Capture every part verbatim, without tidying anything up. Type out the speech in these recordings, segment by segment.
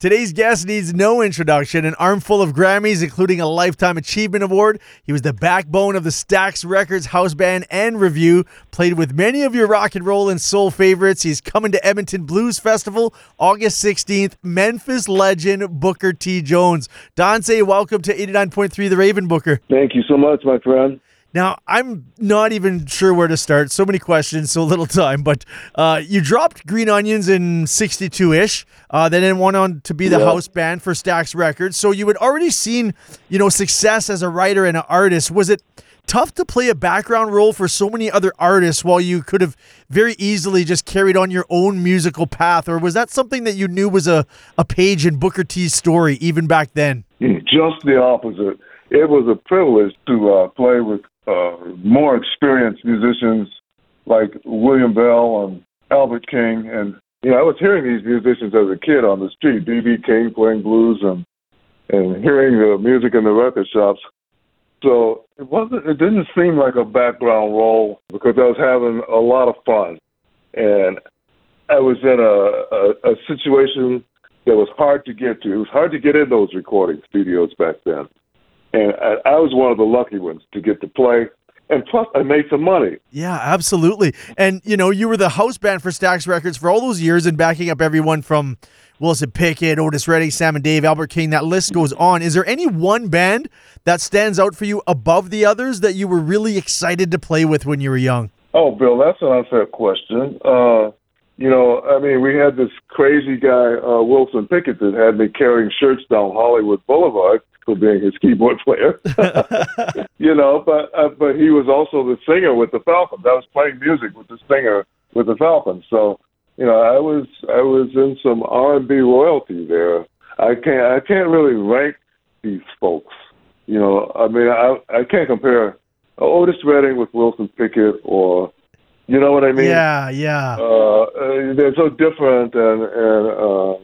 Today's guest needs no introduction. An armful of Grammys, including a Lifetime Achievement Award. He was the backbone of the Stax Records house band and review. Played with many of your rock and roll and soul favorites. He's coming to Edmonton Blues Festival August sixteenth. Memphis legend Booker T. Jones. Donce, welcome to eighty-nine point three The Raven, Booker. Thank you so much, my friend. Now, I'm not even sure where to start. So many questions, so little time. But uh, you dropped Green Onions in sixty-two-ish. Uh, then went on to be the yeah. house band for Stax Records. So you had already seen, you know, success as a writer and an artist. Was it tough to play a background role for so many other artists while you could have very easily just carried on your own musical path? Or was that something that you knew was a, a page in Booker T's story even back then? Just the opposite. It was a privilege to uh, play with uh, more experienced musicians like William Bell and Albert King. And, you know, I was hearing these musicians as a kid on the street, B B King playing blues and, and hearing the music in the record shops. So it wasn't. It didn't seem like a background role because I was having a lot of fun. And I was in a, a, a situation that was hard to get to. It was hard to get in those recording studios back then. And I, I was one of the lucky ones to get to play. And plus, I made some money. Yeah, absolutely. And, you know, you were the house band for Stax Records for all those years and backing up everyone from Wilson Pickett, Otis Redding, Sam and Dave, Albert King. That list goes on. Is there any one band that stands out for you above the others that you were really excited to play with when you were young? Oh, Bill, that's an unfair question. Uh, you know, I mean, we had this crazy guy, uh, Wilson Pickett, that had me carrying shirts down Hollywood Boulevard for being his keyboard player. you know, but uh, but he was also the singer with the Falcons. I was playing music with the singer with the Falcons. So, you know, I was I was in some R and B royalty there. I can't I can't really rank these folks. You know, I mean, I I can't compare Otis Redding with Wilson Pickett, or, you know what I mean? Yeah, yeah. Uh, they're so different, and and, uh,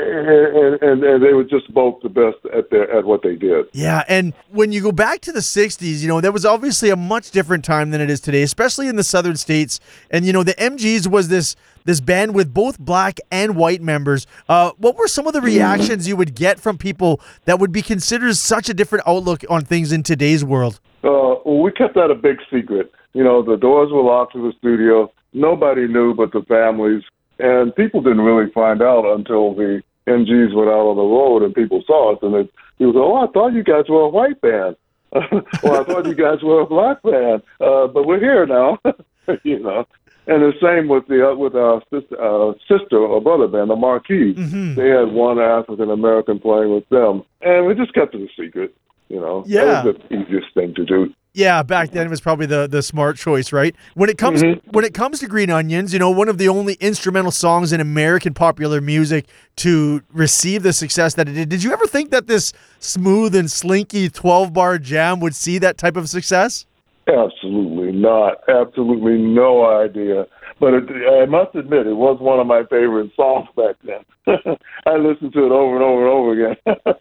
and and and they were just both the best at their at what they did. Yeah, and when you go back to the sixties, you know, there was obviously a much different time than it is today, especially in the southern states. And, you know, the M Gs was this this band with both black and white members. Uh, what were some of the reactions you would get from people that would be considered such a different outlook on things in today's world? Uh, well, we kept that a big secret. You know, the doors were locked to the studio. Nobody knew but the families. And people didn't really find out until the M Gs went out on the road and people saw us. And they, people said, oh, I thought you guys were a white band. or I thought you guys were a black band. Uh, but we're here now, you know. And the same with the uh, with our sister, uh, sister or brother band, the Marquis. Mm-hmm. They had one African-American playing with them. And we just kept it a secret, you know. Yeah. That was the easiest thing to do. Yeah, back then it was probably the, the smart choice, right? When it comes mm-hmm. when it comes to Green Onions, you know, one of the only instrumental songs in American popular music to receive the success that it did. Did you ever think that this smooth and slinky twelve-bar jam would see that type of success? Absolutely not. Absolutely no idea. But it, I must admit, it was one of my favorite songs back then. I listened to it over and over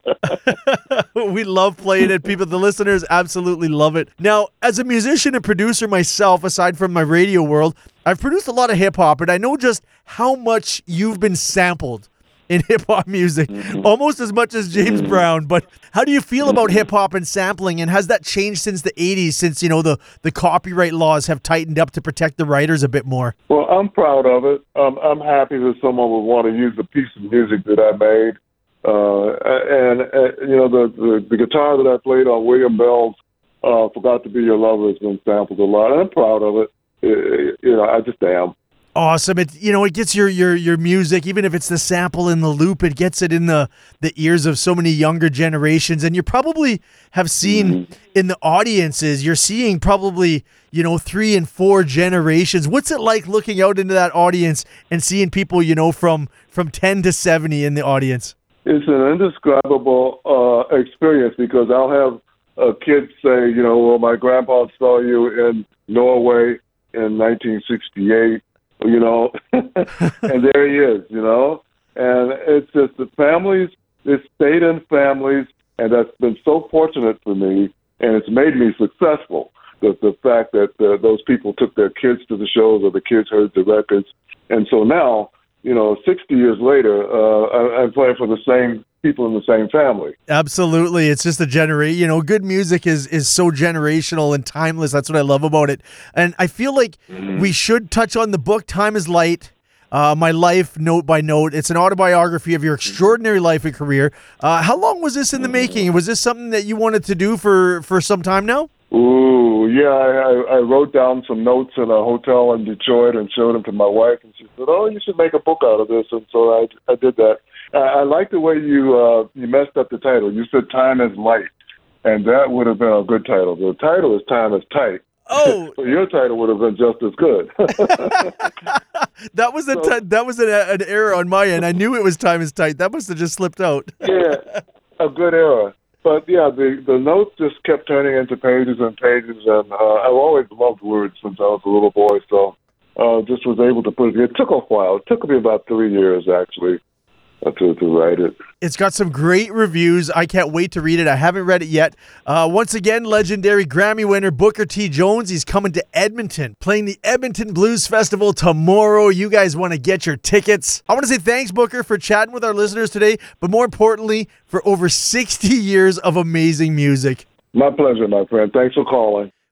and over again. We love playing it. People, the listeners absolutely love it. Now, as a musician and producer myself, aside from my radio world, I've produced a lot of hip-hop, and I know just how much you've been sampled in hip-hop music, mm-hmm. almost as much as James mm-hmm. Brown. But how do you feel about mm-hmm. hip-hop and sampling, and has that changed since the eighties, since, you know, the, the copyright laws have tightened up to protect the writers a bit more? Well, I'm proud of it. Um, I'm happy that someone would want to use the piece of music that I made. Uh, and, uh, you know, the, the, the guitar that I played on William Bell's uh, Forgot to Be Your Lover has been sampled a lot. I'm proud of it. it you know, I just am. Awesome. It you know it gets your, your your music, even if it's the sample in the loop, it gets it in the, the ears of so many younger generations. And you probably have seen mm-hmm. in the audiences, you're seeing probably, you know, three and four generations. What's it like looking out into that audience and seeing people, you know, from from ten to seventy in the audience? It's an indescribable uh, experience, because I'll have uh, kids say, you know, well, my grandpa saw you in Norway in nineteen sixty-eight. You know, and there he is, you know, and it's just the families, it's stayed in families, and that's been so fortunate for me, and it's made me successful. The, the fact that uh, those people took their kids to the shows, or the kids heard the records, and so now you know, sixty years later, uh, I, I'm playing for the same people in the same family. Absolutely. It's just a generation, you know, good music is is so generational and timeless. That's what I love about it. And I feel like mm-hmm. we should touch on the book, Time is Light, uh, My Life, Note by Note. It's an autobiography of your extraordinary life and career. Uh, how long was this in the mm-hmm. making? Was this something that you wanted to do for, for some time now? Ooh, yeah, I, I wrote down some notes in a hotel in Detroit and showed them to my wife, and she said, "Oh, you should make a book out of this." And so I, I did that. I, I like the way you uh, you messed up the title. You said "Time is Light," and that would have been a good title. The title is "Time is Tight." Oh, so your title would have been just as good. that was a so, t- that was an, an error on my end. I knew it was "Time is Tight." That must have just slipped out. Yeah, a good error. But, yeah, the, the notes just kept turning into pages and pages, and uh, I've always loved words since I was a little boy, so uh, just was able to put it. It took a while. It took me about three years, actually, uh, to, to write it. It's got some great reviews. I can't wait to read it. I haven't read it yet. Uh, once again, legendary Grammy winner Booker T. Jones. He's coming to Edmonton, playing the Edmonton Blues Festival tomorrow. You guys want to get your tickets. I want to say thanks, Booker, for chatting with our listeners today, but more importantly, for over sixty years of amazing music. My pleasure, my friend. Thanks for calling.